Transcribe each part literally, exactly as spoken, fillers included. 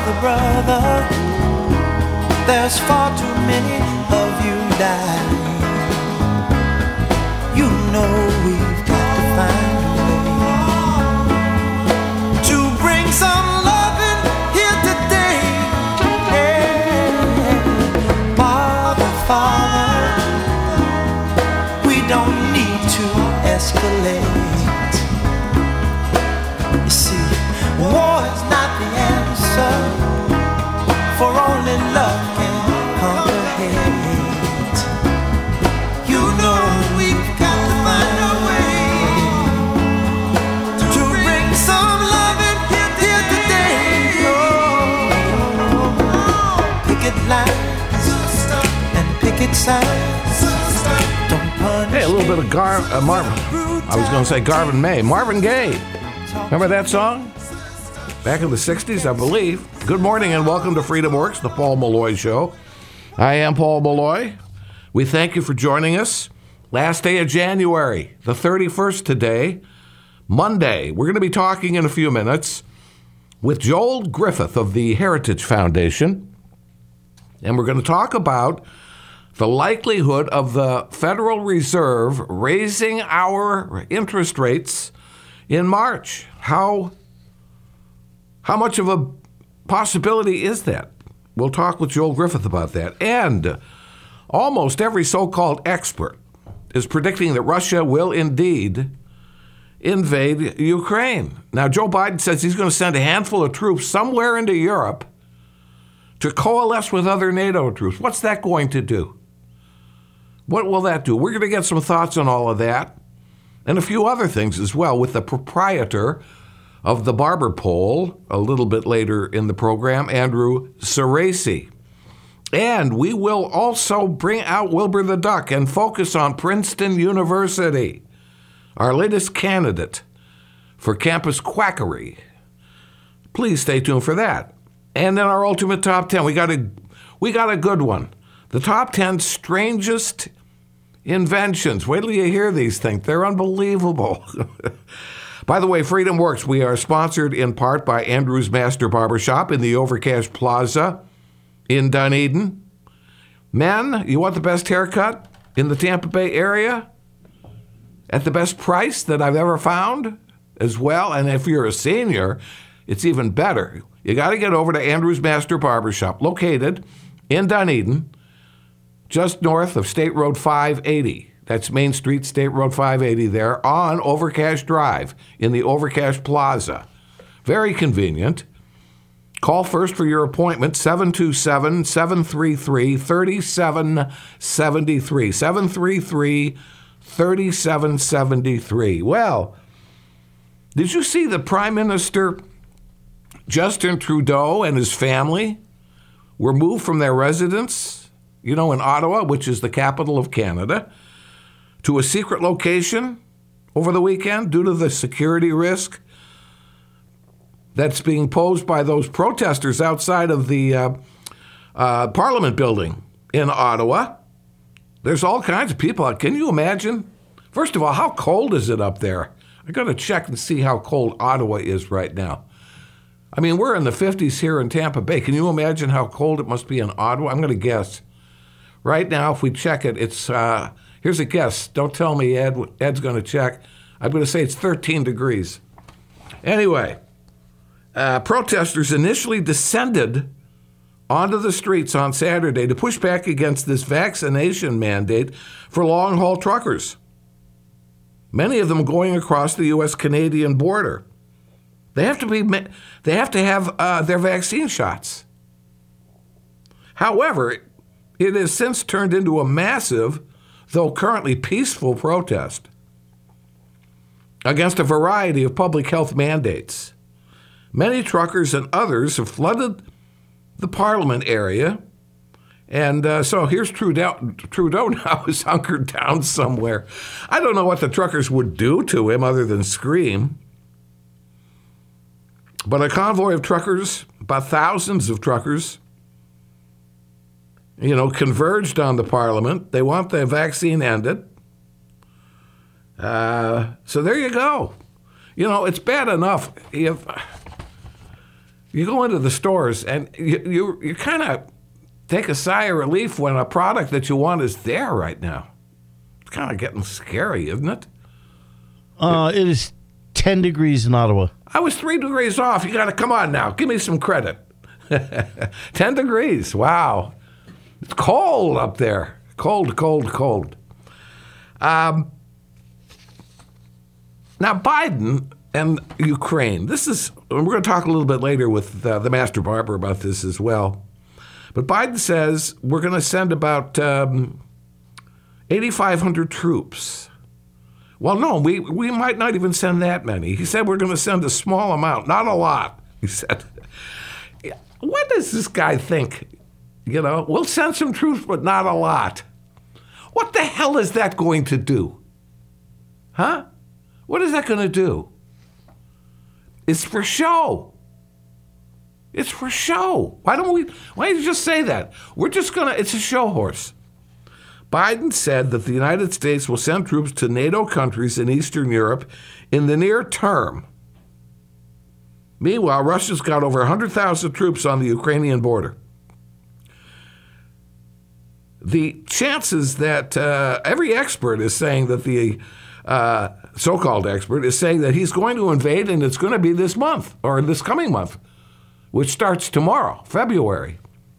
brother, brother, there's far too many of you dying. You know we've got to find a way to bring some loving here today. Yeah. Father, Father, we don't need to escalate. You see, war is not the answer, for only love can conquer hate. You know we've got to find a way to bring some love in here, here today. Oh, picket lines and picket signs. Don't punish. Hey, a little bit of Gar- uh, Marvin. I was going to say Garvin May. Marvin Gaye. Remember that song? Back in the sixties, I believe. Good morning and welcome to Freedom Works, the Paul Malloy Show. I am Paul Malloy. We thank you for joining us. Last day of January, the thirty-first today, Monday. We're going to be talking in a few minutes with Joel Griffith of the Heritage Foundation. And we're going to talk about the likelihood of the Federal Reserve raising our interest rates in March. How, how much of a possibility is that? We'll talk with Joel Griffith about that. And almost every so-called expert is predicting that Russia will indeed invade Ukraine. Now, Joe Biden says he's going to send a handful of troops somewhere into Europe to coalesce with other NATO troops. What's that going to do? What will that do? We're going to get some thoughts on all of that and a few other things as well with the proprietor of the Barber poll a little bit later in the program, Andrew Cerasi. And we will also bring out Wilbur the Duck and focus on Princeton University, our latest candidate for campus quackery. Please stay tuned for that. And then our ultimate top ten, we got a we got a good one. The top ten strangest inventions. Wait till you hear these things. They're unbelievable. By the way, Freedom Works, we are sponsored in part by Andrew's Master Barbershop in the Overcash Plaza in Dunedin. Men, you want the best haircut in the Tampa Bay area at the best price that I've ever found as well? And if you're a senior, it's even better. You got to get over to Andrew's Master Barbershop, located in Dunedin, just north of State Road five eighty. That's Main Street, State Road five eighty there on Overcash Drive in the Overcash Plaza. Very convenient. Call first for your appointment, seven two seven, seven three three, three seven seven three. seven three three, three seven seven three. Well, did you see the Prime Minister Justin Trudeau and his family were moved from their residence, you know, in Ottawa, which is the capital of Canada, to a secret location over the weekend due to the security risk that's being posed by those protesters outside of the uh, uh, Parliament building in Ottawa. There's all kinds of people. Can you imagine? First of all, how cold is it up there? I got to check and see how cold Ottawa is right now. I mean, we're in the fifties here in Tampa Bay. Can you imagine how cold it must be in Ottawa? I'm going to guess. Right now, if we check it, it's... Uh, Here's a guess. Don't tell me Ed. Ed's going to check. I'm going to say it's thirteen degrees. Anyway, uh, protesters initially descended onto the streets on Saturday to push back against this vaccination mandate for long-haul truckers, many of them going across the U S Canadian border. They have to be. They have to have uh, their vaccine shots. However, it has since turned into a massive, though currently peaceful, protest against a variety of public health mandates. Many truckers and others have flooded the Parliament area, and uh, so here's Trudeau. Trudeau now is hunkered down somewhere. I don't know what the truckers would do to him other than scream. But a convoy of truckers, about thousands of truckers, you know, converged on the Parliament. They want the vaccine ended. Uh, so there you go. You know, it's bad enough if You go into the stores and you you, you kind of take a sigh of relief when a product that you want is there right now. It's kind of getting scary, isn't it? Uh, it is ten degrees in Ottawa. I was three degrees off. You got to come on now. Give me some credit. ten degrees. Wow. It's cold up there. Cold, cold, cold. Um, now, Biden and Ukraine. This is, we're going to talk a little bit later with uh, the Master Barber about this as well. But Biden says we're going to send about um, eighty-five hundred troops. Well, no, we, we might not even send that many. He said we're going to send a small amount, not a lot. He said, what does this guy think? You know, we'll send some troops, but not a lot. What the hell is that going to do? Huh? What is that going to do? It's for show. It's for show. Why don't we, why don't you just say that? We're just going to, it's a show horse. Biden said that the United States will send troops to NATO countries in Eastern Europe in the near term. Meanwhile, Russia's got over one hundred thousand troops on the Ukrainian border. The chances that uh, every expert is saying that the uh, so-called expert is saying that he's going to invade and it's going to be this month or this coming month, which starts tomorrow, February.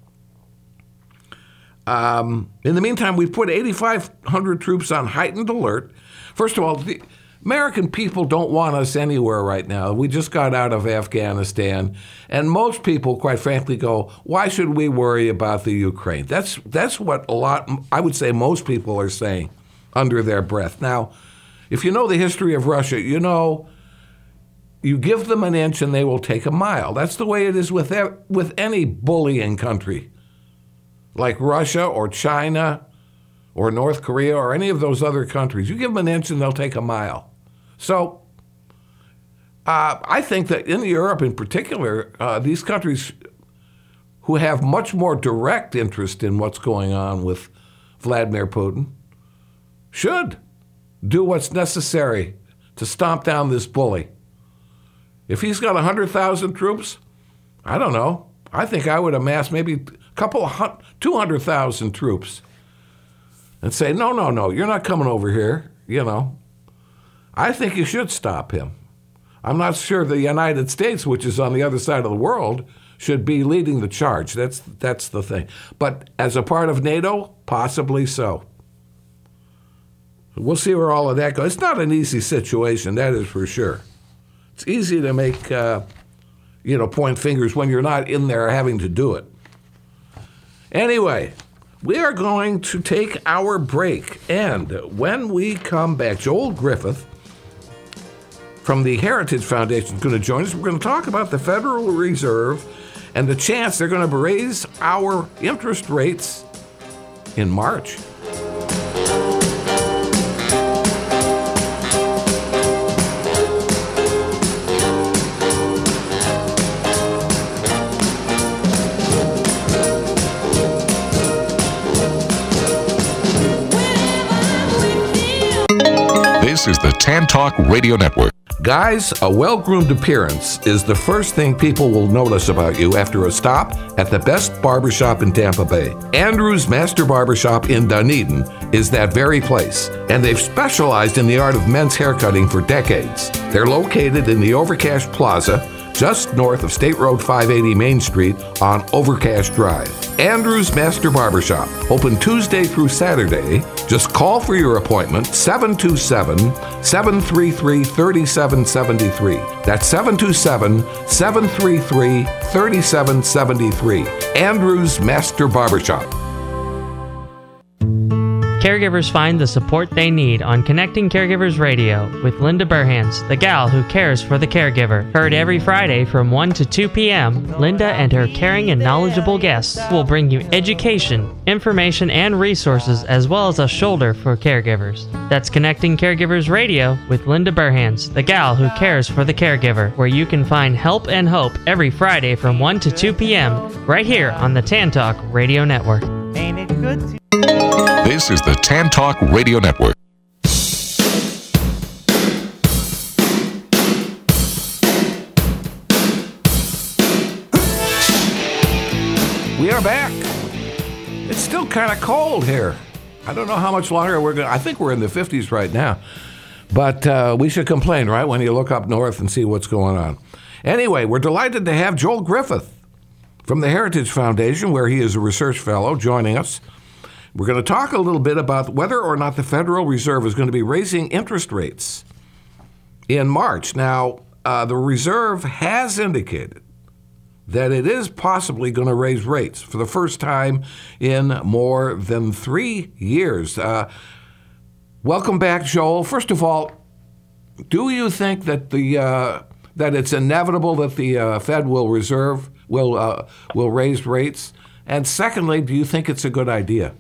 Um, in the meantime, we've put eighty-five hundred troops on heightened alert. First of all, the American people don't want us anywhere right now. We just got out of Afghanistan. And most people, quite frankly, go, why should we worry about the Ukraine? That's that's what a lot, I would say most people are saying under their breath. Now, if you know the history of Russia, you know you give them an inch and they will take a mile. That's the way it is with with any bullying country, like Russia or China or North Korea or any of those other countries. You give them an inch and they'll take a mile. So uh, I think that in Europe in particular, uh, these countries who have much more direct interest in what's going on with Vladimir Putin should do what's necessary to stomp down this bully. If he's got one hundred thousand troops, I don't know. I think I would amass maybe a couple of two hundred thousand troops and say, no, no, no, you're not coming over here, you know. I think you should stop him. I'm not sure the United States, which is on the other side of the world, should be leading the charge. That's that's the thing. But as a part of NATO, possibly so. We'll see where all of that goes. It's not an easy situation, that is for sure. It's easy to make, uh, you know, point fingers when you're not in there having to do it. Anyway, we are going to take our break. And when we come back, Joel Griffith from the Heritage Foundation is going to join us. We're going to talk about the Federal Reserve and the chance they're going to raise our interest rates in March. This is the Tan Talk Radio Network. Guys, a well-groomed appearance is the first thing people will notice about you after a stop at the best barbershop in Tampa Bay. Andrew's Master Barbershop in Dunedin is that very place, and they've specialized in the art of men's haircutting for decades. They're located in the Overcash Plaza, just north of State Road five eighty Main Street on Overcash Drive. Andrew's Master Barbershop, open Tuesday through Saturday. Just call for your appointment, seven two seven, seven three three, three seven seven three. That's seven two seven, seven three three, three seven seven three. Andrew's Master Barbershop. Caregivers find the support they need on Connecting Caregivers Radio with Linda Burhans, the gal who cares for the caregiver. Heard every Friday from one to two p.m., Linda and her caring and knowledgeable guests will bring you education, information, and resources, as well as a shoulder for caregivers. That's Connecting Caregivers Radio with Linda Burhans, the gal who cares for the caregiver, where you can find help and hope every Friday from one to two p.m. right here on the Tan Talk Radio Network. Ain't it good to This is the Tan Talk Radio Network. We are back. It's still kind of cold here. I don't know how much longer we're going to... I think we're in the fifties right now. But uh, we should complain, right, when you look up north and see what's going on. Anyway, we're delighted to have Joel Griffith from the Heritage Foundation, where he is a research fellow, joining us. We're going to talk a little bit about whether or not the Federal Reserve is going to be raising interest rates in March. Now, uh, the Reserve has indicated that it is possibly going to raise rates for the first time in more than three years. Uh, welcome back, Joel. First of all, do you think that the uh, that it's inevitable that the uh, Fed will reserve will uh, will raise rates? And secondly, do you think it's a good idea?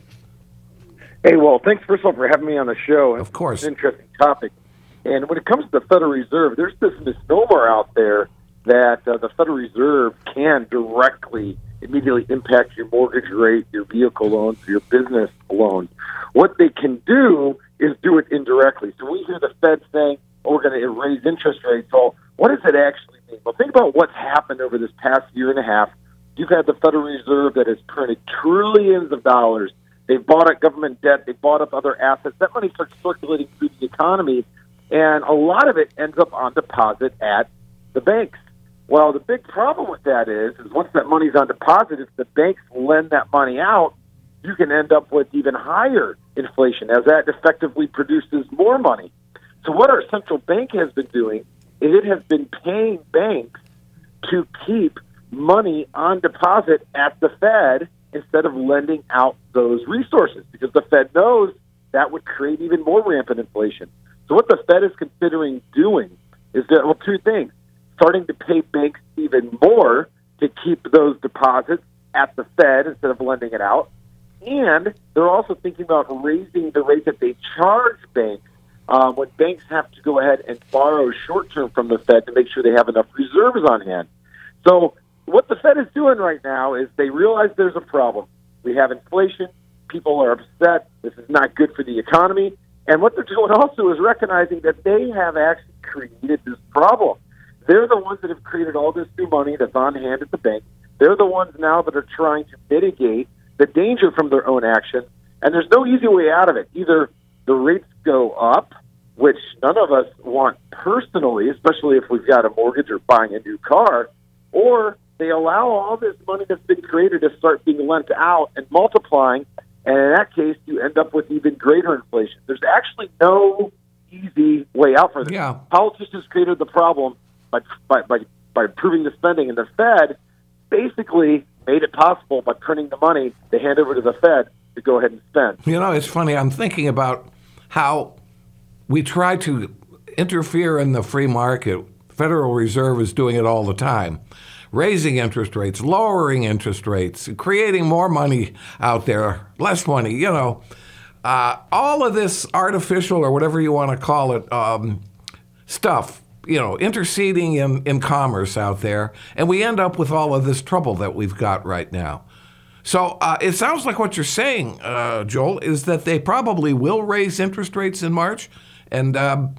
Hey, well, thanks first of all for having me on the show. Of course, it's an interesting topic. And when it comes to the Federal Reserve, there's this misnomer out there that uh, the Federal Reserve can directly, immediately impact your mortgage rate, your vehicle loans, your business loans. What they can do is do it indirectly. So we hear the Fed saying, oh, we're going to raise interest rates. Well, what does it actually mean? Well, think about what's happened over this past year and a half. You've had the Federal Reserve that has printed trillions of dollars. They've bought up government debt. They've bought up other assets. That money starts circulating through the economy, and a lot of it ends up on deposit at the banks. Well, the big problem with that is, is once that money's on deposit, if the banks lend that money out, you can end up with even higher inflation, as that effectively produces more money. So what our central bank has been doing is it has been paying banks to keep money on deposit at the Fed instead of lending out those resources, because the Fed knows that would create even more rampant inflation. So what the Fed is considering doing is that, well, two things. Starting to pay banks even more to keep those deposits at the Fed instead of lending it out. And they're also thinking about raising the rate that they charge banks um, when banks have to go ahead and borrow short-term from the Fed to make sure they have enough reserves on hand. So what the Fed is doing right now is they realize there's a problem. We have inflation. People are upset. This is not good for the economy. And what they're doing also is recognizing that they have actually created this problem. They're the ones that have created all this new money that's on hand at the bank. They're the ones now that are trying to mitigate the danger from their own action. And there's no easy way out of it. Either the rates go up, which none of us want personally, especially if we've got a mortgage or buying a new car, or they allow all this money that's been created to start being lent out and multiplying. And in that case, you end up with even greater inflation. There's actually no easy way out for this. Yeah. Politicians created the problem by, by by by approving the spending, and the Fed basically made it possible by printing the money they hand over to the Fed to go ahead and spend. You know, it's funny. I'm thinking about how we try to interfere in the free market. Federal Reserve is doing it all the time. Raising interest rates, lowering interest rates, creating more money out there, less money, you know. Uh, all of this artificial, or whatever you want to call it, um, stuff, you know, interceding in, in commerce out there, and we end up with all of this trouble that we've got right now. So uh, it sounds like what you're saying, uh, Joel, is that they probably will raise interest rates in March, and um,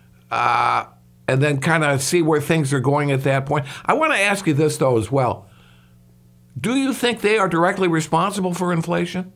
uh, and then kind of see where things are going at that point. I want to ask you this, though, as well. Do you think they are directly responsible for inflation?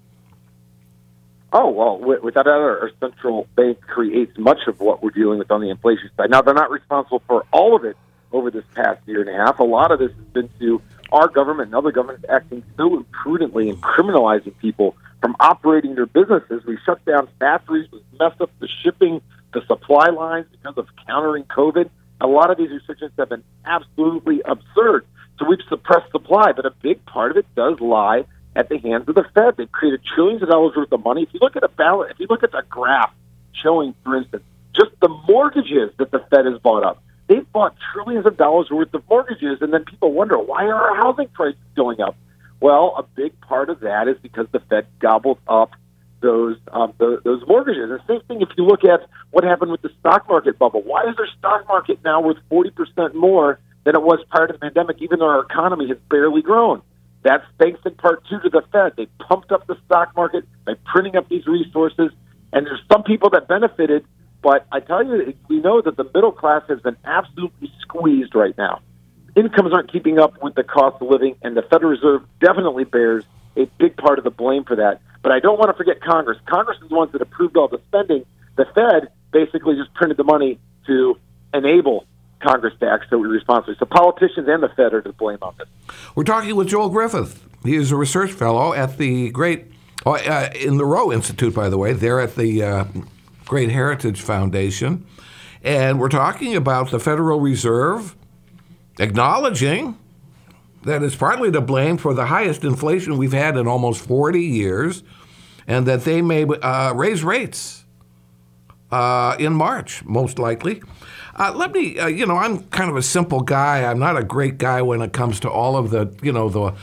Oh, well, without doubt, our central bank creates much of what we're dealing with on the inflation side. Now, they're not responsible for all of it over this past year and a half. A lot of this has been to our government and other governments acting so imprudently and criminalizing people from operating their businesses. We shut down factories, we messed up the shipping, the supply lines because of countering COVID. A lot of these restrictions have been absolutely absurd. So we've suppressed supply, but a big part of it does lie at the hands of the Fed. They've created trillions of dollars worth of money. If you look at a ballot, if you look at a graph showing, for instance, just the mortgages that the Fed has bought up, they've bought trillions of dollars worth of mortgages, and then people wonder, why are our housing prices going up? Well, a big part of that is because the Fed gobbled up those um, the, those mortgages. And same thing if you look at what happened with the stock market bubble. Why is their stock market now worth forty percent more than it was prior to the pandemic, even though our economy has barely grown? That's thanks in part two to the Fed. They pumped up the stock market by printing up these resources, and there's some people that benefited, but I tell you, we know that the middle class has been absolutely squeezed right now. incomes aren't keeping up with the cost of living, and the Federal Reserve definitely bears a big part of the blame for that. But I don't want to forget Congress. Congress is the ones that approved all the spending. The Fed basically just printed the money to enable Congress to act so responsibly. So politicians and the Fed are to blame on this. We're talking with Joel Griffith. He is a research fellow at the great, oh, uh, in the Roe Institute, by the way. They're at the uh, Great Heritage Foundation. And we're talking about the Federal Reserve acknowledging that it's partly to blame for the highest inflation we've had in almost forty years, and that they may uh, raise rates uh, in March, most likely. Uh, let me, uh, you know, I'm kind of a simple guy. I'm not a great guy when it comes to all of the, you know, the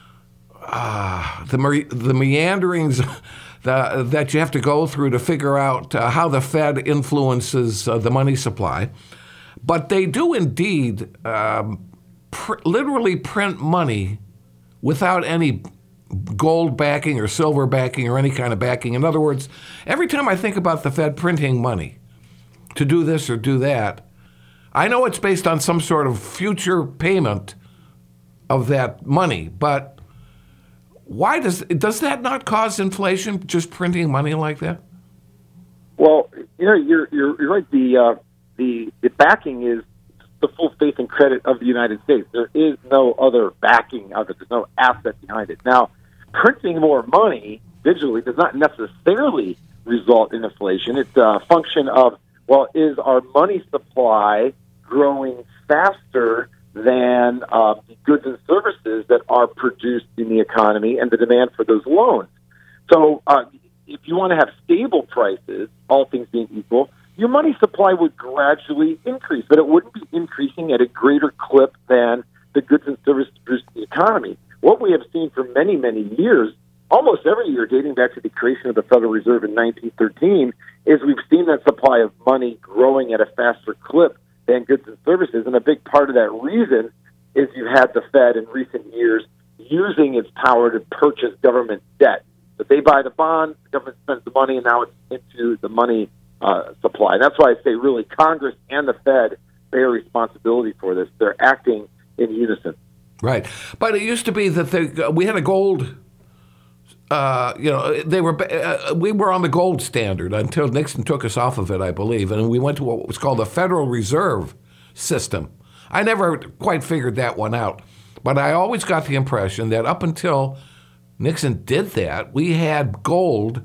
uh, the, me- the meanderings the, that you have to go through to figure out uh, how the Fed influences uh, the money supply. But they do indeed um, pr- literally print money without any gold backing or silver backing or any kind of backing. In other words, every time I think about the Fed printing money to do this or do that, I know it's based on some sort of future payment of that money, but why does does that not cause inflation, just printing money like that? Well, you know, you're you're, you're right. The uh, the the backing is the full faith and credit of the United States. There is no other backing of it. There's no asset behind it. Now, printing more money digitally does not necessarily result in inflation. It's a function of, well, is our money supply growing faster than uh, the goods and services that are produced in the economy and the demand for those loans? So uh, if you want to have stable prices, all things being equal, your money supply would gradually increase, but it wouldn't be increasing at a greater clip than the goods and services produced in the economy. What we have seen for many, many years, almost every year dating back to the creation of the Federal Reserve in nineteen thirteen, is we've seen that supply of money growing at a faster clip than goods and services. And a big part of that reason is you've had the Fed in recent years using its power to purchase government debt. But they buy the bond, the government spends the money, and now it's into the money uh, supply. And that's why I say really Congress and the Fed bear responsibility for this. They're acting in unison. Right. But it used to be that they, we had a gold... Uh, you know, they were. Uh, we were on the gold standard until Nixon took us off of it, I believe, and we went to what was called the Federal Reserve System. I never quite figured that one out, but I always got the impression that up until Nixon did that, we had gold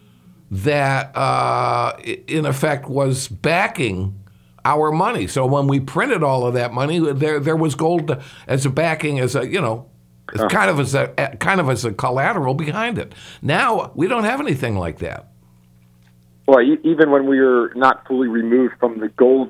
that, uh, in effect, was backing our money. So when we printed all of that money, there there was gold as a backing, as a you know. It's kind of as a kind of as a collateral behind it. Now we don't have anything like that. Well, even when we were not fully removed from the gold,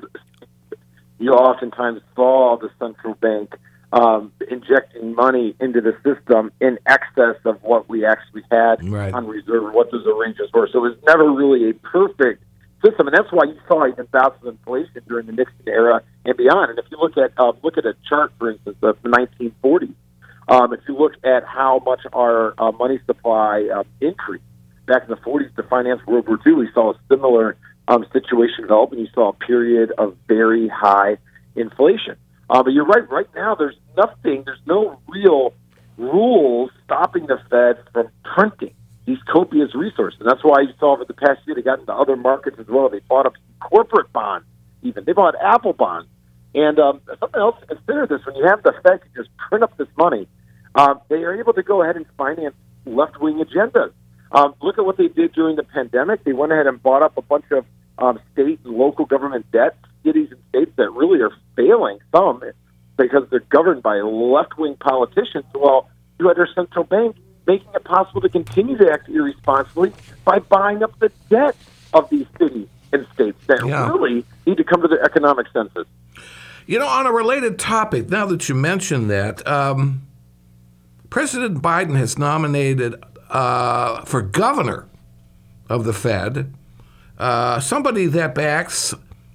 you oftentimes saw the central bank um, injecting money into the system in excess of what we actually had right. on reserve, what those arrangements were. So it was never really a perfect system, and that's why you saw even bouts of inflation during the Nixon era and beyond. And if you look at uh, look at a chart, for instance, of the nineteen forties. Um, if you look at how much our uh, money supply uh, increased back in the forties to finance World War Two, we saw a similar um, situation develop, and you saw a period of very high inflation. Uh, but you're right. Right now, there's nothing. There's no real rules stopping the Fed from printing these copious resources. And that's why you saw over the past year they got into other markets as well. They bought up some corporate bonds, even they bought Apple bonds. And um, something else to consider this: when you have the Fed to just print up this money, um, they are able to go ahead and finance left-wing agendas. Um, look at what they did during the pandemic. They went ahead and bought up a bunch of um, state and local government debt, cities and states that really are failing, some because they're governed by left-wing politicians. Well, you had our central bank making it possible to continue to act irresponsibly by buying up the debt of these cities and states that yeah. really need to come to their economic senses. You know, on a related topic, now that you mention that, um, President Biden has nominated uh, for governor of the Fed uh, somebody that backs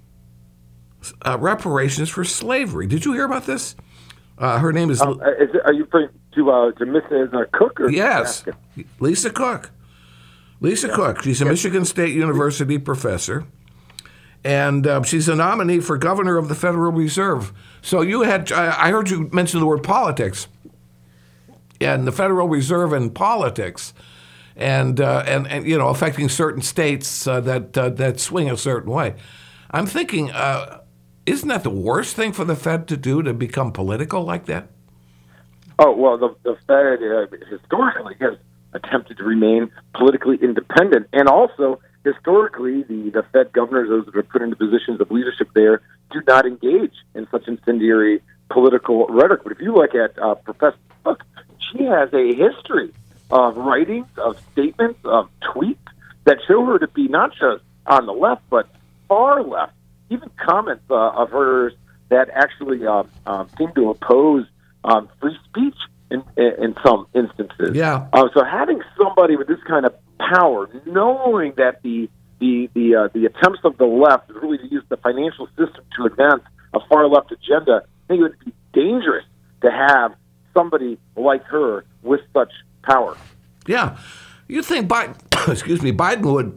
uh, reparations for slavery. Did you hear about this? Uh, her name is... Um, is it, are you referring to, uh, to Missus Uh, Cook? Or yes, Lisa Cook. Lisa yeah. Cook. She's a yeah. Michigan State University professor. and uh, she's a nominee for governor of the Federal Reserve. So you had, I heard you mention the word politics, and the Federal Reserve and politics, and uh, and and you know, affecting certain states uh, that uh, that swing a certain way. I'm thinking, uh, isn't that the worst thing for the Fed to do, to become political like that? Oh, well, the, the Fed uh, historically has attempted to remain politically independent, and also historically the, the Fed governors, those that are put into positions of leadership there, do not engage in such incendiary political rhetoric. But if you look at uh, Professor Cook, she has a history of writings, of statements, of tweets that show her to be not just on the left, but far left. Even comments uh, of hers that actually uh, um, seem to oppose um, free speech in, in some instances. Yeah. Uh, so having somebody with this kind of power, knowing that the the the uh, the attempts of the left is really to use the financial system to advance a far left agenda, I think it would be dangerous to have somebody like her with such power. Yeah. You think Biden, excuse me, Biden would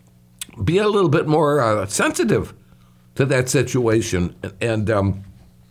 be a little bit more uh, sensitive to that situation, and um,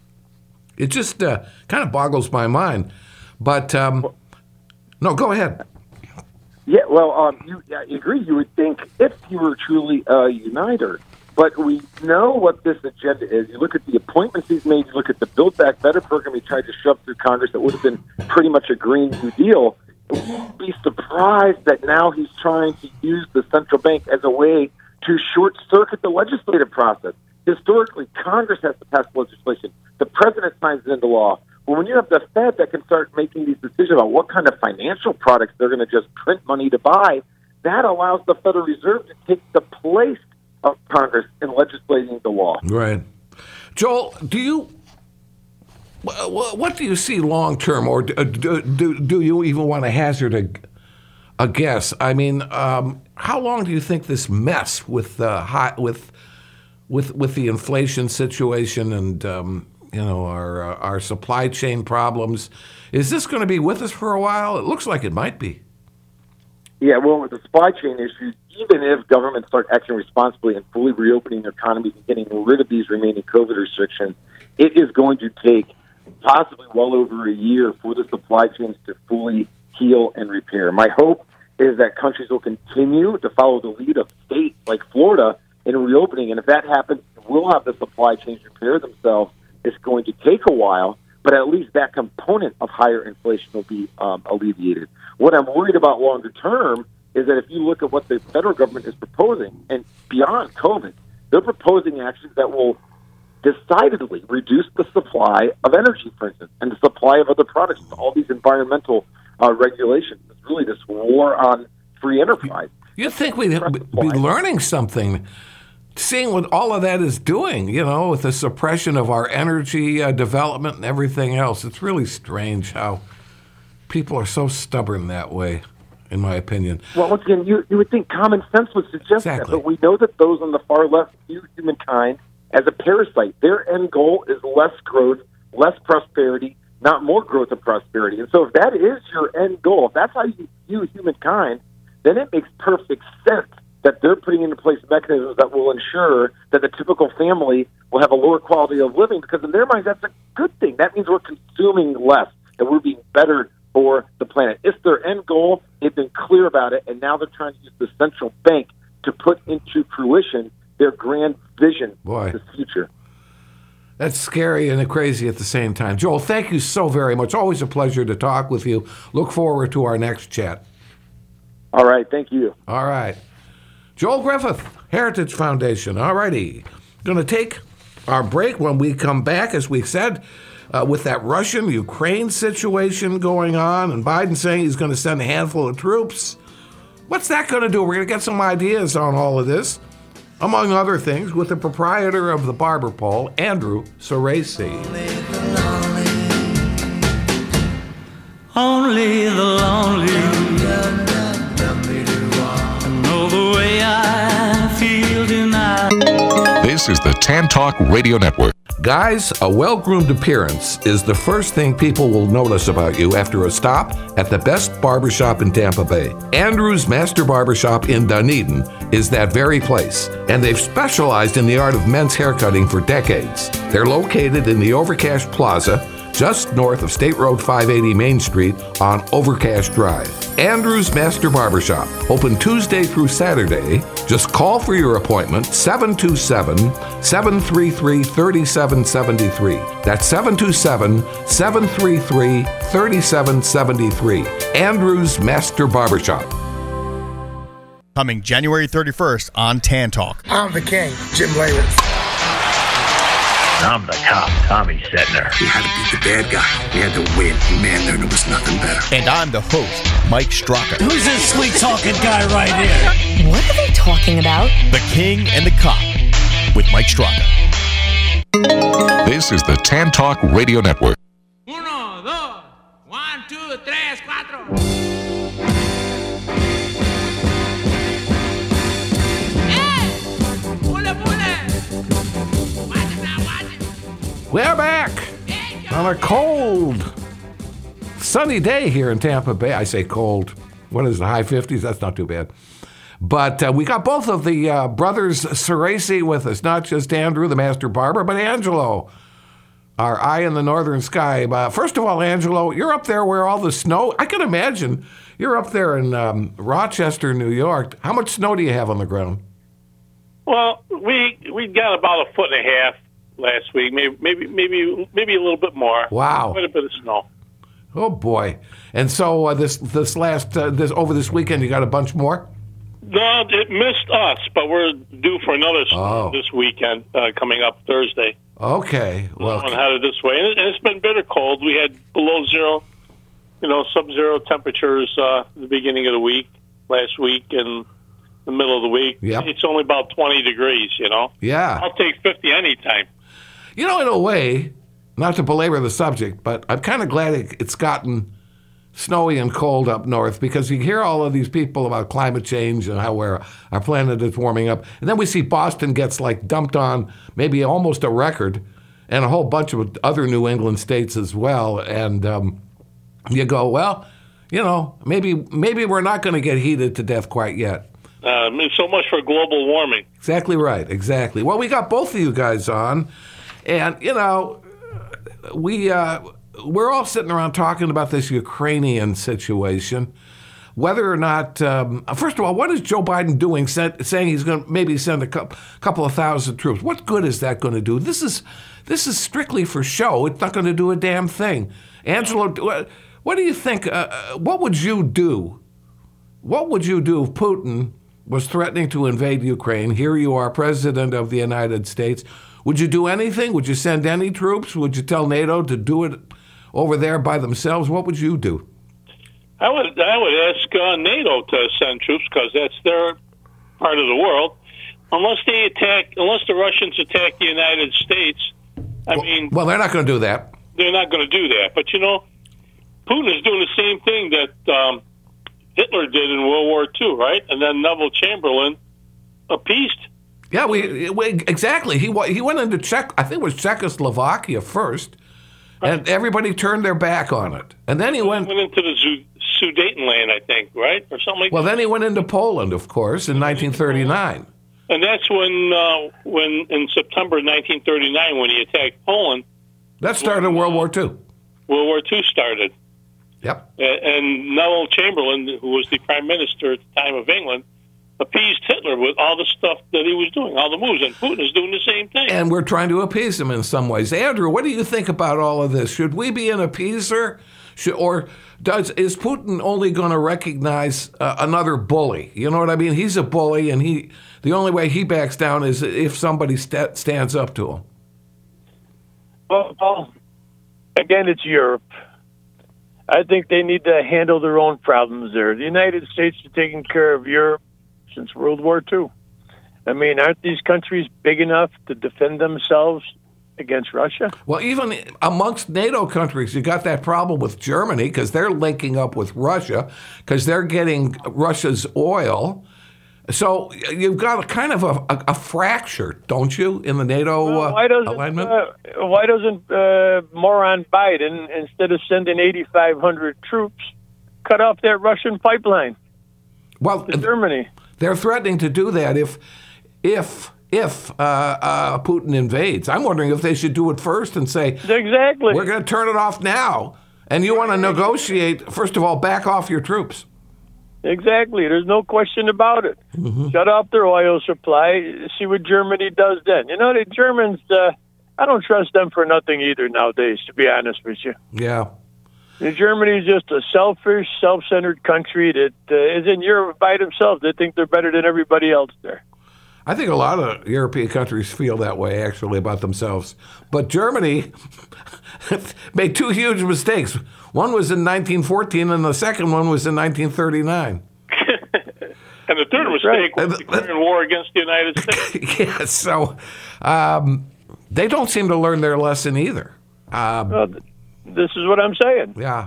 it just uh, kind of boggles my mind. But um, no, go ahead. Yeah, well, um, you, I agree. You would think if you were truly a uniter, but we know what this agenda is. You look at the appointments he's made. You look at the Build Back Better program he tried to shove through Congress that would have been pretty much a Green New Deal. We'd be surprised that now he's trying to use the central bank as a way to short-circuit the legislative process. Historically, Congress has to pass legislation. The president signs it into law. Well, when you have the Fed that can start making these decisions about what kind of financial products they're going to just print money to buy, that allows the Federal Reserve to take the place of Congress in legislating the law. Right. Joel, do you, what do you see long-term, or do, do, do you even want to hazard a, a guess? I mean, um, how long do you think this mess with uh, high, with with with the inflation situation and um, you know our uh, our supply chain problems, is this going to be with us for a while? It looks like it might be. Yeah, well, with the supply chain issues, even if governments start acting responsibly and fully reopening their economies and getting rid of these remaining COVID restrictions, it is going to take possibly well over a year for the supply chains to fully heal and repair. My hope is that countries will continue to follow the lead of states like Florida in reopening, and if that happens, we'll have the supply chains repair themselves. It's going to take a while, but at least that component of higher inflation will be um, alleviated. What I'm worried about longer term is that if you look at what the federal government is proposing, and beyond COVID, they're proposing actions that will decidedly reduce the supply of energy, for instance, and the supply of other products, all these environmental uh, regulations. It's really this war on free enterprise. You'd think we'd be learning something, seeing what all of that is doing, you know, with the suppression of our energy uh, development and everything else. It's really strange how people are so stubborn that way, in my opinion. Well, once again, you, you would think common sense would suggest Exactly. that, but we know that those on the far left view humankind as a parasite. Their end goal is less growth, less prosperity, not more growth and prosperity. And so if that is your end goal, if that's how you view humankind, then it makes perfect sense that they're putting into place mechanisms that will ensure that the typical family will have a lower quality of living, because in their minds, that's a good thing. That means we're consuming less, that we're being better for the planet. It's their end goal. They've been clear about it, and now they're trying to use the central bank to put into fruition their grand vision Boy. of the future. That's scary and crazy at the same time. Joel, thank you so very much. Always a pleasure to talk with you. Look forward to our next chat. All right. Thank you. All right. Joel Griffith, Heritage Foundation. All righty. Going to take our break. When we come back, as we said, uh, with that Russian-Ukraine situation going on and Biden saying he's going to send a handful of troops, what's that going to do? We're going to get some ideas on all of this, among other things, with the proprietor of the Barber Pole, Andrew Soresi. Only the lonely know the way I feel tonight. This is the Tan Talk Radio Network. Guys, a well-groomed appearance is the first thing people will notice about you after a stop at the best barbershop in Tampa Bay. Andrew's Master Barbershop in Dunedin is that very place, and they've specialized in the art of men's haircutting for decades. They're located in the Overcash Plaza, just north of State Road five eighty Main Street on Overcash Drive. Andrew's Master Barbershop, open Tuesday through Saturday. Just call for your appointment, seven two seven, seven three three, three seven seven three. That's seven two seven, seven three three, three seven seven three. Andrew's Master Barbershop. Coming January thirty-first on Tan Talk. I'm the king, Jim Leyland. I'm the cop, Tommy Setner. We had to beat the bad guy. We had to win. Man, there was nothing better. And I'm the host, Mike Straka. Who's this sweet-talking guy right here? What are they talking about? The King and the Cop with Mike Straka. This is the Tan Talk Radio Network. Uno, dos, one, two, tres, cuatro. We're back on a cold, sunny day here in Tampa Bay. I say cold. What is it, high fifties? That's not too bad. But uh, we got both of the uh, brothers Ceresi with us, not just Andrew, the master barber, but Angelo, our eye in the northern sky. Uh, first of all, Angelo, you're up there where all the snow, I can imagine, you're up there in um, Rochester, New York. How much snow do you have on the ground? Well, we we got about a foot and a half last week, maybe maybe maybe maybe a little bit more. Wow, quite a bit of snow. Oh boy! And so uh, this this last uh, this over this weekend, you got a bunch more. No, it missed us, but we're due for another snow oh. this weekend uh, coming up Thursday. Okay, well, I'm headed this way, and, it, and it's been bitter cold. We had below zero, you know, sub-zero temperatures uh, at the beginning of the week last week, and the middle of the week. Yep. It's only about twenty degrees. You know. Yeah. I'll take fifty anytime. You know, in a way, not to belabor the subject, but I'm kind of glad it, it's gotten snowy and cold up north, because you hear all of these people about climate change and how we're, our planet is warming up. And then we see Boston gets like dumped on maybe almost a record, and a whole bunch of other New England states as well. And um, you go, well, you know, maybe maybe we're not going to get heated to death quite yet. Uh, so much for global warming. Exactly right, exactly. Well, we got both of you guys on. And, you know, we, uh, we're all sitting around talking about this Ukrainian situation, whether or not, um, first of all, what is Joe Biden doing, said, saying he's going to maybe send a couple, couple of thousand troops? What good is that going to do? This is this is strictly for show. It's not going to do a damn thing. Angelo, what do you think? Uh, what would you do? What would you do if Putin was threatening to invade Ukraine? Here you are, President of the United States. Would you do anything? Would you send any troops? Would you tell NATO to do it over there by themselves? What would you do? I would I would ask uh, NATO to send troops, because that's their part of the world. Unless they attack, unless the Russians attack the United States, I well, mean, well, they're not going to do that. They're not going to do that. But you know, Putin is doing the same thing that um, Hitler did in World War Two, right? And then Neville Chamberlain appeased. Yeah, we, we exactly. He he went into Czech. I think it was Czechoslovakia first, and everybody turned their back on it. And then he went, went into the Sudetenland, I think, right, or something like well, that. Well, then he went into Poland, of course, in nineteen thirty-nine. And that's when, uh, when in September nineteen thirty-nine, when he attacked Poland. That started when, World War Two. World War Two started. Yep. And Neville Chamberlain, who was the Prime Minister at the time of England, appeased Hitler with all the stuff that he was doing, all the moves, and Putin is doing the same thing. And we're trying to appease him in some ways. Andrew, what do you think about all of this? Should we be an appeaser, Should, or does is Putin only going to recognize uh, another bully? You know what I mean? He's a bully, and he the only way he backs down is if somebody st- stands up to him. Well, well, again, it's Europe. I think they need to handle their own problems there. The United States is taking care of Europe since World War Two. I mean, aren't these countries big enough to defend themselves against Russia? Well, even amongst NATO countries, you got that problem with Germany, because they're linking up with Russia, because they're getting Russia's oil. So you've got a kind of a, a, a fracture, don't you, in the NATO well, why doesn't, uh, alignment? Uh, why doesn't uh, moron Biden, instead of sending eighty-five hundred troops, cut off that Russian pipeline well, to Germany? They're threatening to do that if if if uh, uh, Putin invades. I'm wondering if they should do it first and say, exactly, we're going to turn it off now, and you want to negotiate. First of all, back off your troops. Exactly. There's no question about it. Mm-hmm. Shut off their oil supply. See what Germany does then. You know, the Germans, uh, I don't trust them for nothing either nowadays, to be honest with you. Yeah. The Germany is just a selfish, self-centered country that uh, is in Europe by themselves. They think they're better than everybody else there. I think a lot of European countries feel that way, actually, about themselves. But Germany made two huge mistakes. One was in nineteen fourteen, and the second one was in nineteen thirty-nine. And the third mistake was declaring war against the United States. Yeah, so um, they don't seem to learn their lesson either. Um, well, this is what I'm saying. Yeah.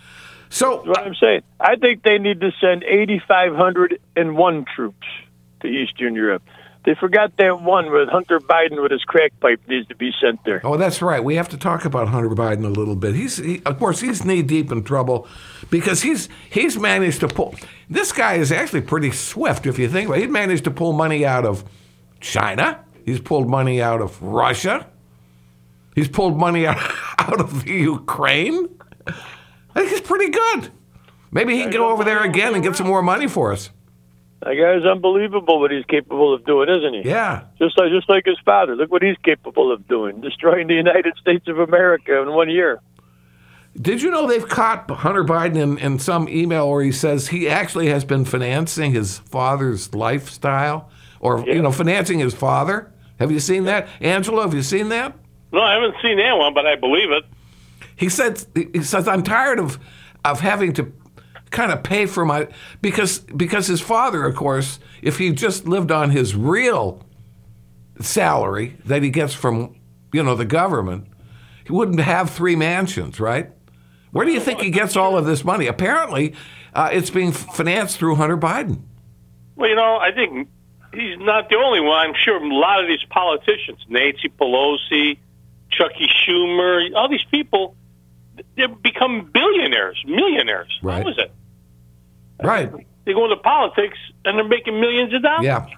So That's what I'm saying. I think they need to send eighty-five hundred one troops to Eastern Europe. They forgot that one with Hunter Biden with his crack pipe needs to be sent there. Oh, that's right. We have to talk about Hunter Biden a little bit. He's, he, of course, he's knee deep in trouble because he's he's managed to pull. This guy is actually pretty swift, if you think about it. He managed to pull money out of China. He's pulled money out of Russia. He's pulled money out, out of the Ukraine. I think he's pretty good. Maybe he can go over there again and get some more money for us. That guy is unbelievable what he's capable of doing, isn't he? Yeah. Just like just like his father. Look what he's capable of doing, destroying the United States of America in one year. Did you know they've caught Hunter Biden in, in some email where he says he actually has been financing his father's lifestyle or, yeah. you know, financing his father? Have you seen that? Angelo, have you seen that? No, I haven't seen that one, but I believe it. He said, he says, I'm tired of, of having to kind of pay for my, because because his father, of course, if he just lived on his real salary that he gets from, you know, the government, he wouldn't have three mansions, right? Where do you think he gets all of this money? Apparently, uh, it's being financed through Hunter Biden. Well, you know, I think he's not the only one. I'm sure a lot of these politicians, Nancy Pelosi, Chucky Schumer, all these people, they've become billionaires, millionaires. Right. How is it? Right. They go into politics and they're making millions of dollars. Yeah.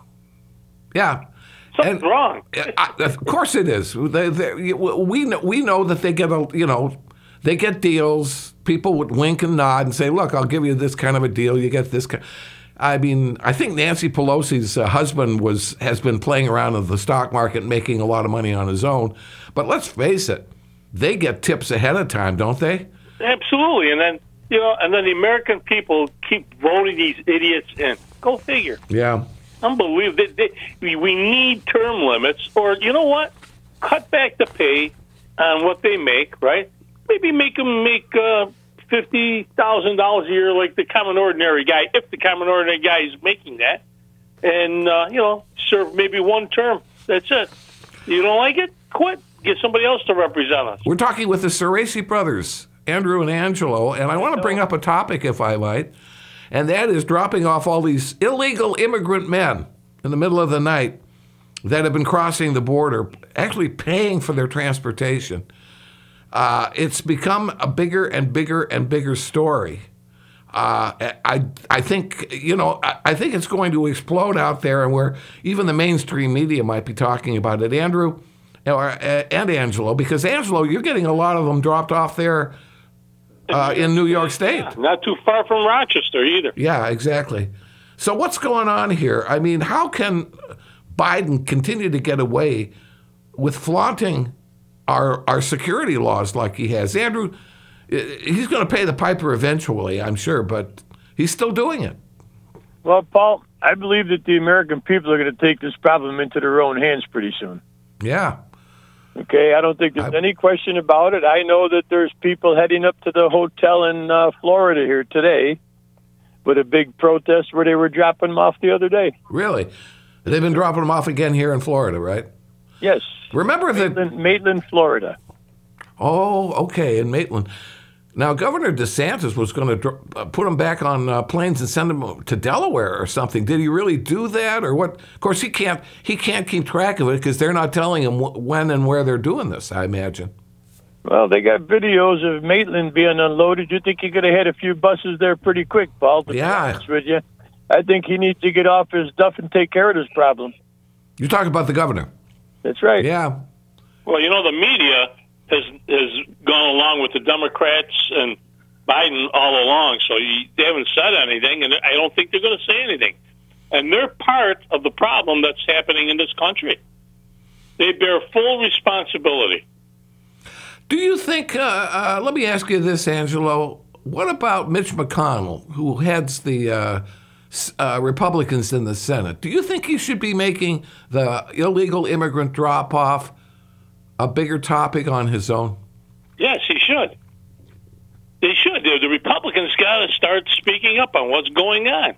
Yeah. Something's and, wrong. I, of course it is. They, they, we know, we know that they get a you know they get deals. People would wink and nod and say, "Look, I'll give you this kind of a deal. You get this." Kind. I mean, I think Nancy Pelosi's uh, husband was has been playing around in the stock market, making a lot of money on his own. But let's face it, they get tips ahead of time, don't they? Absolutely, and then. You know, and then the American people keep voting these idiots in. Go figure. Yeah. Unbelievable. They, they, we need term limits, or you know what? Cut back the pay on what they make, right? Maybe make them make uh, fifty thousand dollars a year like the common ordinary guy, if the common ordinary guy is making that. And, uh, you know, serve maybe one term. That's it. You don't like it? Quit. Get somebody else to represent us. We're talking with the Ceresi brothers, Andrew and Angelo, and I want to bring up a topic, if I might, and that is dropping off all these illegal immigrant men in the middle of the night that have been crossing the border, actually paying for their transportation. Uh, it's become a bigger and bigger and bigger story. Uh, I I think you know I, I think it's going to explode out there, and where even the mainstream media might be talking about it. Andrew or, uh, and Angelo, because Angelo, you're getting a lot of them dropped off there. Uh, in New York State. Yeah, not too far from Rochester either. Yeah, exactly. So what's going on here? I mean, how can Biden continue to get away with flaunting our our security laws like he has? Andrew, he's going to pay the piper eventually, I'm sure, but he's still doing it. Well, Paul, I believe that the American people are going to take this problem into their own hands pretty soon. Yeah. Okay, I don't think there's I, any question about it. I know that there's people heading up to the hotel in uh, Florida here today with a big protest where they were dropping them off the other day. Really? They've been dropping them off again here in Florida, right? Yes. Remember that... Maitland, Maitland, Florida. Oh, okay, in Maitland. Now, Governor DeSantis was going to uh, put him back on uh, planes and send him to Delaware or something. Did he really do that, or what? Of course, he can't. He can't keep track of it because they're not telling him wh- when and where they're doing this, I imagine. Well, they got videos of Maitland being unloaded. You think he could have had a few buses there pretty quick, Paul? To yeah. be honest with you, I think he needs to get off his duff and take care of this problem. You're talking about the governor. That's right. Yeah. Well, you know, the media has has gone along with the Democrats and Biden all along, so you, they haven't said anything, and I don't think they're going to say anything. And they're part of the problem that's happening in this country. They bear full responsibility. Do you think, uh, uh, let me ask you this, Angelo, what about Mitch McConnell, who heads the uh, uh, Republicans in the Senate? Do you think he should be making the illegal immigrant drop-off a bigger topic on his own? Yes, he should. They should. The Republicans got to start speaking up on what's going on.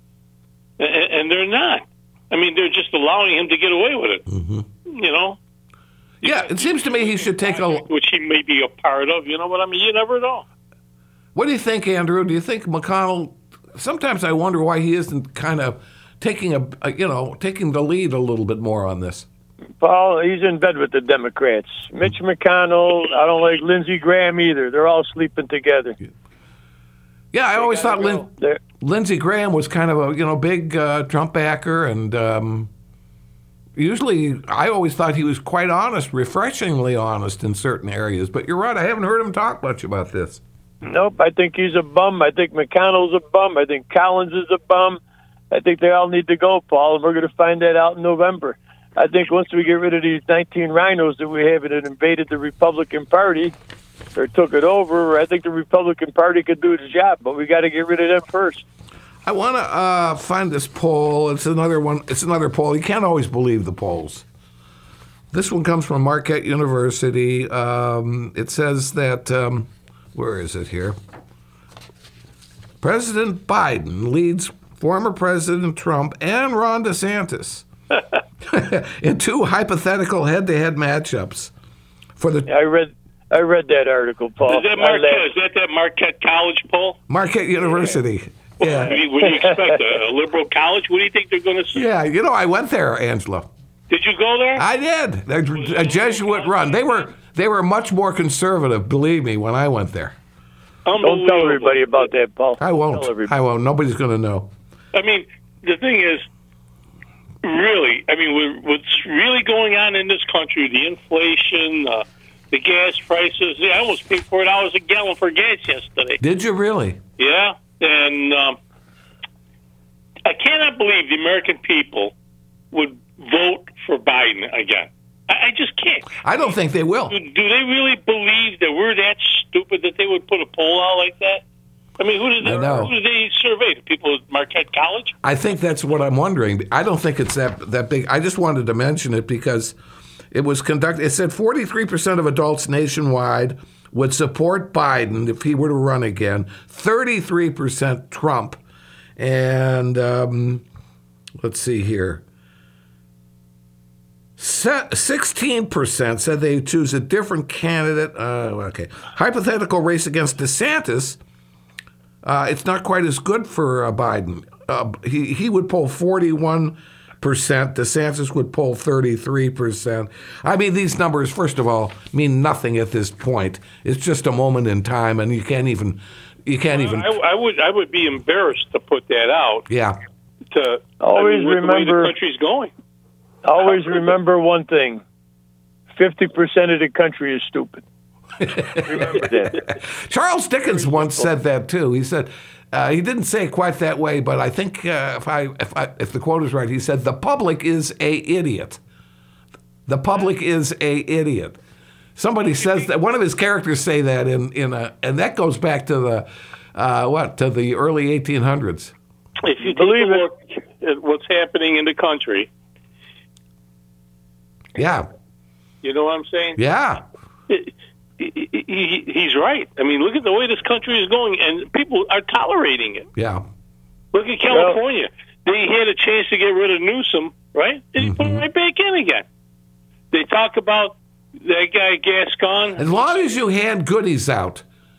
And they're not. I mean, they're just allowing him to get away with it. Mm-hmm. You know? Yeah, it seems to me he should take a... Which he may be a part of, you know what I mean? You never know. What do you think, Andrew? Do you think McConnell... Sometimes I wonder why he isn't kind of taking a, a you know, taking the lead a little bit more on this. Paul, he's in bed with the Democrats. Mitch McConnell, I don't like Lindsey Graham either. They're all sleeping together. Yeah, I they always thought Lin- Lindsey Graham was kind of a you know big uh, Trump backer, and um, usually I always thought he was quite honest, refreshingly honest in certain areas. But you're right, I haven't heard him talk much about this. Nope, I think he's a bum. I think McConnell's a bum. I think Collins is a bum. I think they all need to go, Paul, and we're going to find that out in November. I think once we get rid of these nineteen rhinos that we have that invaded the Republican Party or took it over, I think the Republican Party could do its job, but we got to get rid of them first. I want to uh, find this poll. It's another one. It's another poll. You can't always believe the polls. This one comes from Marquette University. Um, it says that, um, where is it here? President Biden leads former President Trump and Ron DeSantis in two hypothetical head-to-head matchups. For the I read I read that article, Paul. Is that Marquette, is that, that Marquette College poll? Marquette University. Yeah. What do you, what do you expect, a, a liberal college? What do you think they're going to say? Yeah, you know, I went there, Angela. Did you go there? I did. They're a Jesuit run. They were they were much more conservative, believe me, when I went there. Don't tell everybody about that, Paul. I won't. I won't. Nobody's going to know. I mean, the thing is, really, I mean, what's really going on in this country, the inflation, uh, the gas prices, yeah, I almost paid four dollars a gallon for gas yesterday. Did you really? Yeah, and um, I cannot believe the American people would vote for Biden again. I, I just can't. I don't think they will. Do, do they really believe that we're that stupid that they would put a poll out like that? I mean, who did they, who did they survey? The people at Marquette College? I think that's what I'm wondering. I don't think it's that that big. I just wanted to mention it because it was conducted. It said forty-three percent of adults nationwide would support Biden if he were to run again, thirty-three percent Trump, and um, let's see here. sixteen percent said they choose a different candidate. Uh, okay. Hypothetical race against DeSantis. Uh, it's not quite as good for uh, Biden. Uh, he, he would poll forty-one percent. DeSantis would poll thirty-three percent. I mean, these numbers, first of all, mean nothing at this point. It's just a moment in time, and you can't even you can't even. I, I would I would be embarrassed to put that out. Yeah. To always I mean, with remember the way the country's going. Always remember one thing: fifty percent of the country is stupid. Remember that. Charles Dickens once said that too. He said uh, he didn't say it quite that way, but I think uh, if I if I if the quote is right, he said the public is a idiot. The public is a idiot. Somebody says that one of his characters say that in in a, and that goes back to the uh, what to the early eighteen hundreds. If you believe look at what's happening in the country, yeah, you know what I'm saying? Yeah. It, He, he, he's right. I mean, look at the way this country is going, and people are tolerating it. Yeah. Look at California. Well, they had a chance to get rid of Newsom, right? And he mm-hmm. put him right back in again. They talk about that guy Gascon. As long as you hand goodies out,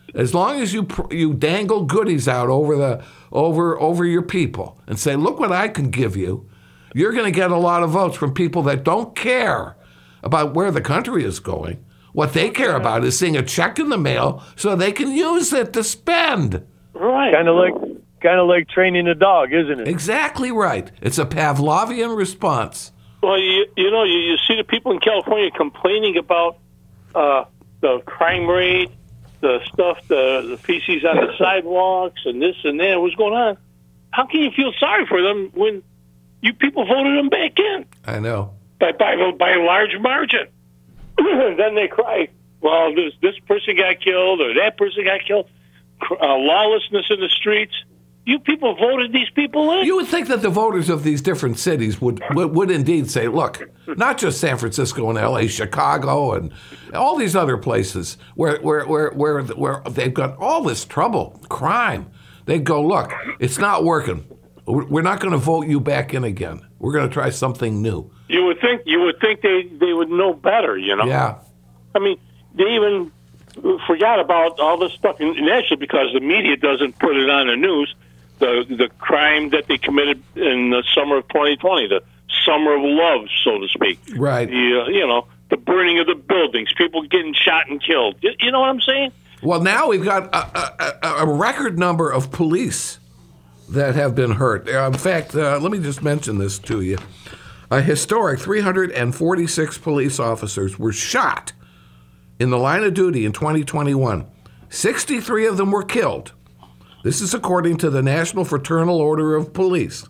As long as you pr- you dangle goodies out over the over over your people and say, "Look what I can give you," you're going to get a lot of votes from people that don't care about where the country is going. What they care about is seeing a check in the mail so they can use it to spend. Right. Kind of like kind of like training a dog, isn't it? Exactly right. It's a Pavlovian response. Well, you, you know, you, you see the people in California complaining about uh, the crime rate, the stuff, the, the feces on the sidewalks, and this and that. What's going on? How can you feel sorry for them when you people voted them back in? I know. By by, by a large margin. Then they cry, well, this, this person got killed or that person got killed. Uh, lawlessness in the streets. You people voted these people in. You would think that the voters of these different cities would, would, would indeed say, look, not just San Francisco and L A, Chicago and all these other places where where where where, where they've got all this trouble, crime. They'd go, look, it's not working. We're not going to vote you back in again. We're going to try something new. You would think you would think they, they would know better, you know? Yeah. I mean, they even forgot about all this stuff, and actually because the media doesn't put it on the news, the the crime that they committed in the summer of twenty twenty, the summer of love, so to speak. Right. The, uh, you know, the burning of the buildings, people getting shot and killed. You, you know what I'm saying? Well, now we've got a, a, a record number of police that have been hurt. In fact, uh, let me just mention this to you. A historic three hundred forty-six police officers were shot in the line of duty in twenty twenty-one. sixty-three of them were killed. This is according to the National Fraternal Order of Police.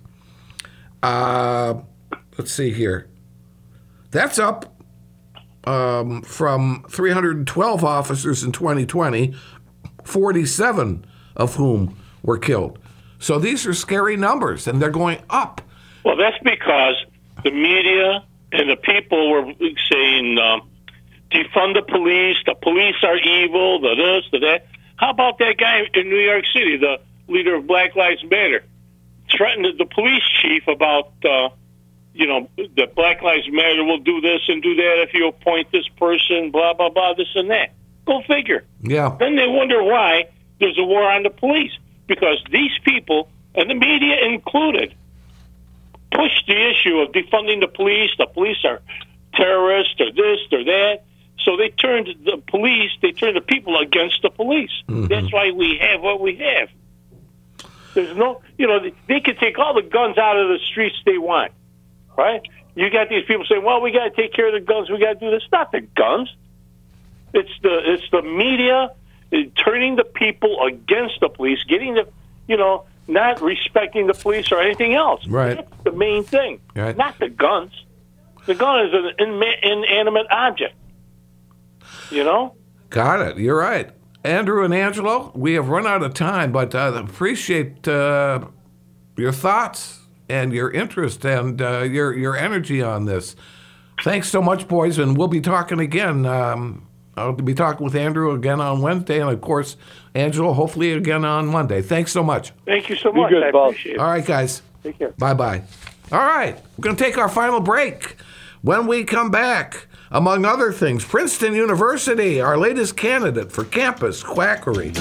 Uh, let's see here. That's up um, from three hundred twelve officers in twenty twenty, forty-seven of whom were killed. So these are scary numbers, and they're going up. Well, that's because the media and the people were saying, um, defund the police, the police are evil, the this, the that. How about that guy in New York City, the leader of Black Lives Matter, threatened the police chief about, uh, you know, that Black Lives Matter will do this and do that if you appoint this person, blah, blah, blah, this and that. Go figure. Yeah. Then they wonder why there's a war on the police. Because these people, and the media included, pushed the issue of defunding the police. The police are terrorists or this or that. So they turned the police, they turned the people against the police. Mm-hmm. That's why we have what we have. There's no, you know, they, they can take all the guns out of the streets they want, right? You got these people saying, well, we got to take care of the guns, we got to do this. It's not the guns. It's the, it's the media turning the people against the police, getting the, you know, not respecting the police or anything else. Right. That's the main thing. Right. Not the guns. The gun is an inma- inanimate object. You know? Got it. You're right. Andrew and Angelo, we have run out of time, but I uh, appreciate uh, your thoughts and your interest and uh, your, your energy on this. Thanks so much, boys, and we'll be talking again. Um, I'll be talking with Andrew again on Wednesday, and, of course, Angelo, hopefully again on Monday. Thanks so much. Thank you so much. Good, I boss. appreciate it. All right, guys. Take care. Bye-bye. All right. We're going to take our final break. When we come back, among other things, Princeton University, our latest candidate for campus quackery.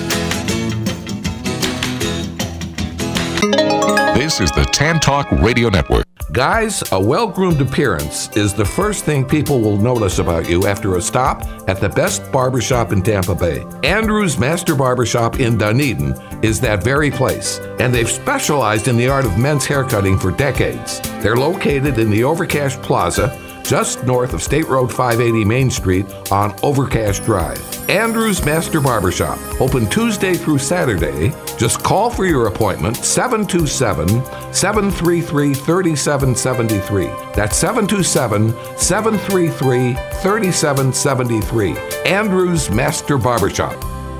This is the Tan Talk Radio Network. Guys, a well-groomed appearance is the first thing people will notice about you after a stop at the best barbershop in Tampa Bay. Andrew's Master Barbershop in Dunedin is that very place, and they've specialized in the art of men's haircutting for decades. They're located in the Overcash Plaza, just north of State Road five eighty Main Street on Overcash Drive. Andrew's Master Barbershop, open Tuesday through Saturday. Just call for your appointment, seven two seven, seven three three, three seven seven three. That's seven two seven, seven three three, three seven seven three. Andrew's Master Barbershop.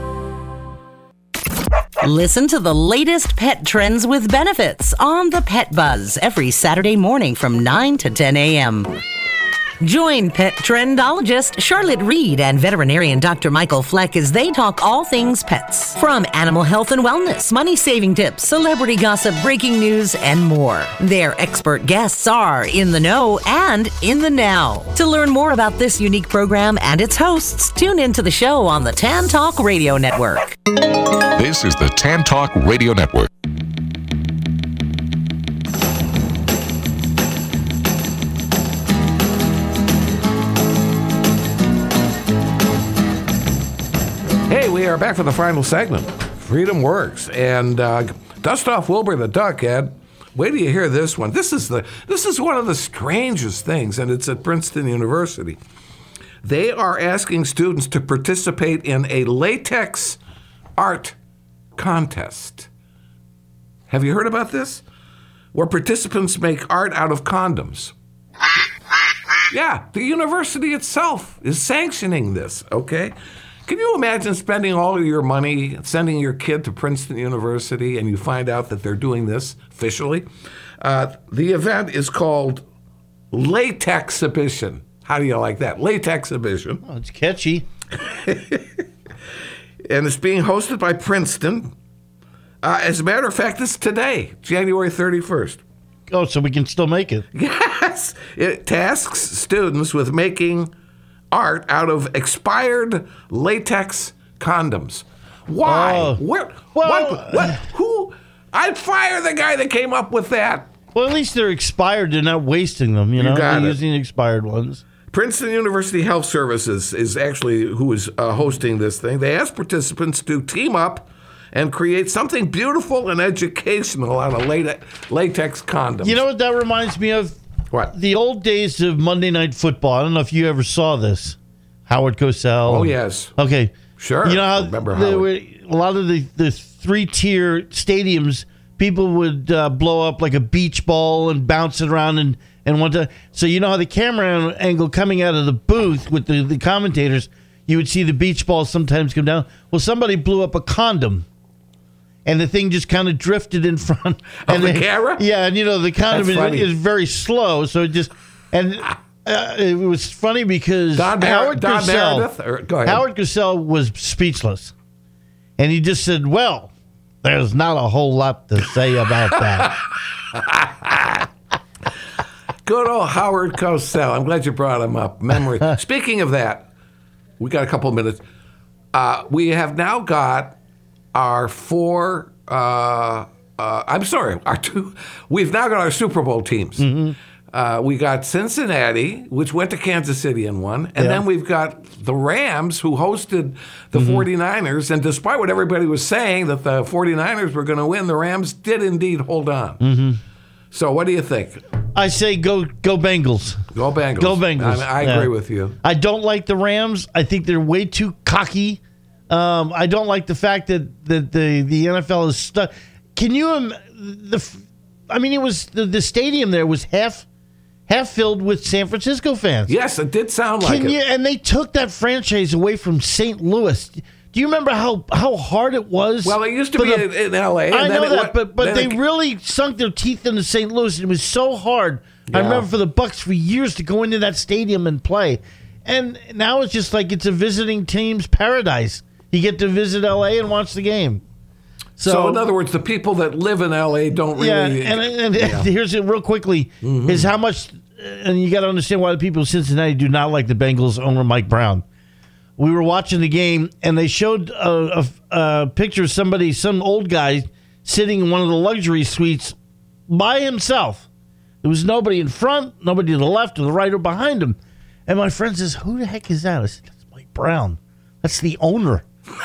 Listen to the latest pet trends with benefits on the Pet Buzz every Saturday morning from nine to ten a.m. Join pet trendologist Charlotte Reed and veterinarian Doctor Michael Fleck as they talk all things pets. From animal health and wellness, money-saving tips, celebrity gossip, breaking news, and more. Their expert guests are in the know and in the now. To learn more about this unique program and its hosts, tune into the show on the Tan Talk Radio Network. This is the Tan Talk Radio Network. Hey, we are back for the final segment. Freedom Works. And uh, dust off Wilbur the Duck, Ed. Wait till you hear this one. This is the this is one of the strangest things, and it's at Princeton University. They are asking students to participate in a latex art contest. Have you heard about this? Where participants make art out of condoms. Yeah, the university itself is sanctioning this, okay? Can you imagine spending all of your money sending your kid to Princeton University and you find out that they're doing this officially? Uh, the event is called Latex-ibition. How do you like that? Latex-ibition. Oh, it's catchy. And it's being hosted by Princeton. Uh, as a matter of fact, it's today, January thirty-first. Oh, so we can still make it. Yes. It tasks students with making art out of expired latex condoms. Why? Oh. Where, Well, what, what? Who? I'd fire the guy that came up with that. Well, at least they're expired. They're not wasting them, you know? got They're it. using expired ones. Princeton University Health Services is actually who is uh, hosting this thing. They asked participants to team up and create something beautiful and educational out of late- latex condoms. You know what that reminds me of? What? The old days of Monday Night Football. I don't know if you ever saw this. Howard Cosell. Oh, yes. Okay. Sure. You know how Remember there Howard. were a lot of the, the three-tier stadiums, people would uh, blow up like a beach ball and bounce it around and, and want to. So you know how the camera angle coming out of the booth with the, the commentators, you would see the beach ball sometimes come down. Well, somebody blew up a condom. And the thing just kind of drifted in front. Of and the they- camera? Yeah, and you know, the condom That's funny. is, is very slow. So it just, and uh, it was funny because Don Mer- Howard Don Cosell, Meredith? Or- go ahead. Howard Cosell was speechless. And he just said, well, there's not a whole lot to say about that. Good old Howard Cosell. I'm glad you brought him up. Memory. Speaking of that, we got a couple of minutes. Uh, we have now got our four, uh, uh, I'm sorry, our two, we've now got our Super Bowl teams. Mm-hmm. Uh, we got Cincinnati, which went to Kansas City and won. And Yeah. then we've got the Rams, who hosted the Mm-hmm. 49ers. And despite what everybody was saying that the 49ers were going to win, the Rams did indeed hold on. Mm-hmm. So what do you think? I say go go Bengals. Go Bengals. Go Bengals. I, I Yeah. agree with you. I don't like the Rams. I think they're way too cocky. Um, I don't like the fact that, that the, the N F L is stuck. Can you um, the? I mean, it was the, the stadium there was half half filled with San Francisco fans. Yes, it did sound like Can it. you? And they took that franchise away from Saint Louis. Do you remember how, how hard it was? Well, it used to for be the- in, in L A. And I then know it that, went- but but then they it- really sunk their teeth into Saint Louis. It was so hard. I Yeah. remember for the Bucks for years to go into that stadium and play, and now it's just like it's a visiting team's paradise. You get to visit L A and watch the game. So, So, in other words, the people that live in L A don't really. yeah, and, and Yeah. here's it real quickly: is how much, and you got to understand why the people of Cincinnati do not like the Bengals owner Mike Brown. We were watching the game, and they showed a, a, a picture of somebody, some old guy, sitting in one of the luxury suites by himself. There was nobody in front, nobody to the left or the right or behind him. And my friend says, "Who the heck is that?" I said, "That's Mike Brown. That's the owner."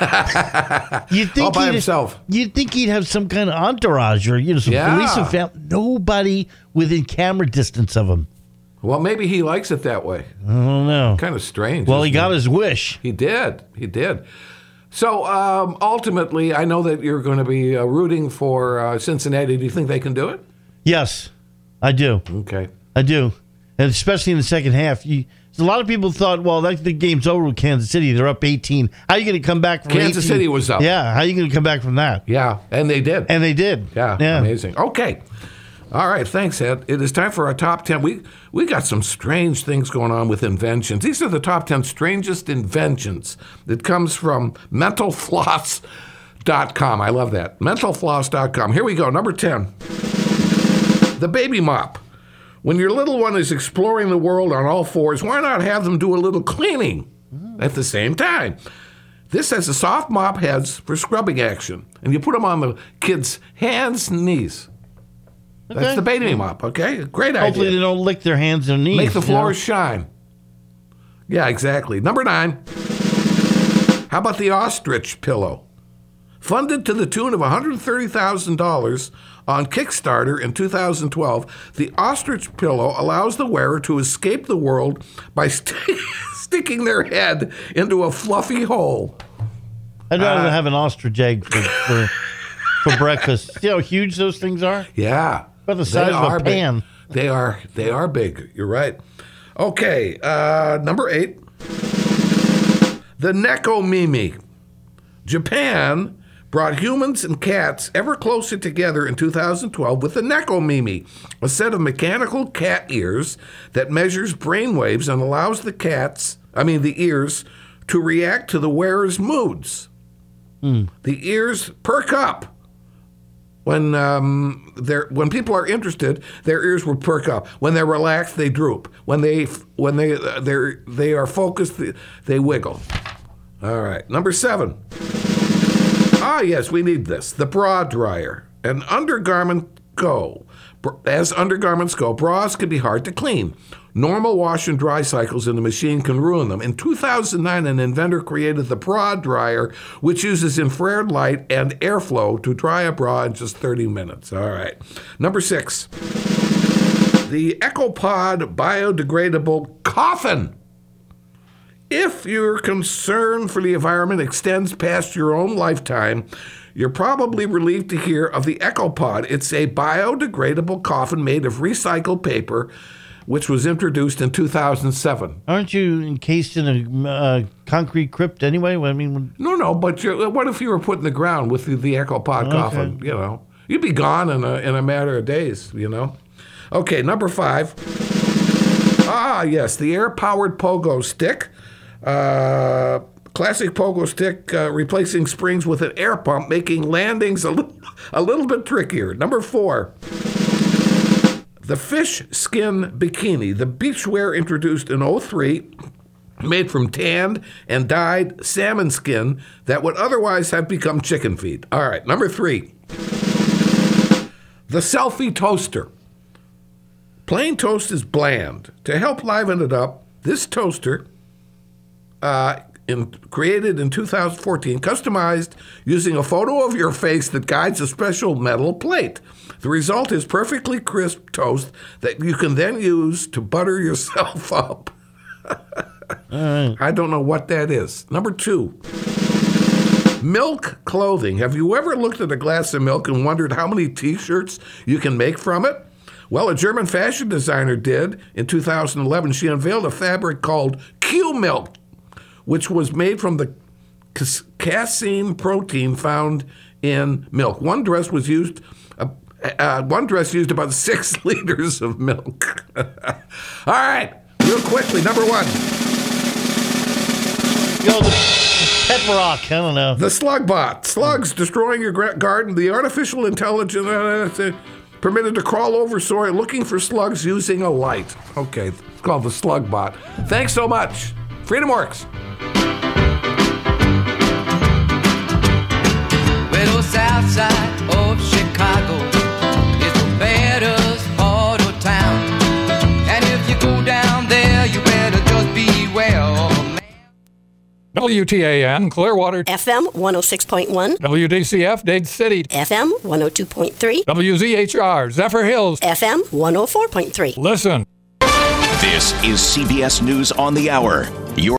You think All by he'd- himself. You'd think he'd have some kind of entourage or you know some Yeah. police and family. Nobody within camera distance of him. Well, maybe he likes it that way. I don't know. Kind of strange. Well, he isn't got it? his wish. He did. He did. So um, ultimately, I know that you're going to be uh, rooting for uh, Cincinnati. Do you think they can do it? Yes, I do. Okay. I do, and especially in the second half. You, a lot of people thought, well, that, the game's over with Kansas City. They're up eighteen. How are you going to come back from Kansas eighteen? City was up. Yeah, how are you going to come back from that? Yeah, and they did. And they did. yeah, Yeah. amazing. Okay. All right, thanks, Ed. It is time for our top ten. We we got some strange things going on with inventions. These are the top ten strangest inventions. It comes from mental floss dot com. I love that. mental floss dot com. Here we go. Number ten. The baby mop. When your little one is exploring the world on all fours, why not have them do a little cleaning at the same time? This has a soft mop heads for scrubbing action, and you put them on the kid's hands and knees. Okay. That's the baby mop, okay? Great idea. Hopefully they don't lick their hands and knees. Make the floors you know? shine. Yeah, exactly. Number nine. How about the ostrich pillow? Funded to the tune of one hundred thirty thousand dollars on Kickstarter in two thousand twelve, the ostrich pillow allows the wearer to escape the world by st- sticking their head into a fluffy hole. I'd rather Uh, have an ostrich egg for, for, for breakfast. See how huge those things are? Yeah. About the size They of are a big. pan. They are they are big. You're right. Okay, uh, number eight. The Nekomimi. Japan brought humans and cats ever closer together in two thousand twelve with the Nekomimi, a set of mechanical cat ears that measures brain waves and allows the cats, I mean the ears, to react to the wearer's moods. Mm. The ears perk up. When um, they're when people are interested, their ears will perk up. When they're relaxed, they droop. When they when they uh, they they are focused, they, they wiggle. All right, number seven. Ah, yes, we need this. The bra dryer. An undergarment go. As undergarments go, bras can be hard to clean. Normal wash and dry cycles in the machine can ruin them. In two thousand nine, an inventor created the bra dryer, which uses infrared light and airflow to dry a bra in just thirty minutes. All right. Number six. The EcoPod biodegradable coffin. If your concern for the environment extends past your own lifetime, you're probably relieved to hear of the EcoPod. It's a biodegradable coffin made of recycled paper, which was introduced in two thousand seven. Aren't you encased in a uh, concrete crypt anyway? I mean, No, no, but you're, what if you were put in the ground with the, the EcoPod Okay. coffin? You know, you'd be gone in a, in a matter of days, you know. Okay, number five. Ah, yes, the air-powered pogo stick. Uh, classic pogo stick uh, replacing springs with an air pump, making landings a little, a little bit trickier. Number four. The fish skin bikini, the beachwear introduced in oh three, made from tanned and dyed salmon skin that would otherwise have become chicken feed. All right, number three. The selfie toaster. Plain toast is bland. To help liven it up, this toaster, uh, in, created in two thousand fourteen, customized using a photo of your face that guides a special metal plate. The result is perfectly crisp toast that you can then use to butter yourself up. right. I don't know what that is. Number two. Milk clothing. Have you ever looked at a glass of milk and wondered how many T-shirts you can make from it? Well, a German fashion designer did in two thousand eleven. She unveiled a fabric called Q-Milk, which was made from the casein protein found in milk. One dress was used. Uh, uh, one dress used about six liters of milk. All right, real quickly, number one. Yo, the, the pet rock. I don't know. The slug bot. Slugs destroying your gra- garden. The artificial intelligence uh, permitted to crawl over soil looking for slugs using a light. Okay, it's called the slug bot. Thanks so much. Freedom Works. Well, the south side of Chicago is the baddest part of town. And if you go down there, you better just beware. W T A N, Clearwater. F M one oh six point one. W D C F, Dade City. F M one oh two point three. W Z H R, Zephyr Hills. F M one oh four point three. Listen. This is C B S News on the Hour.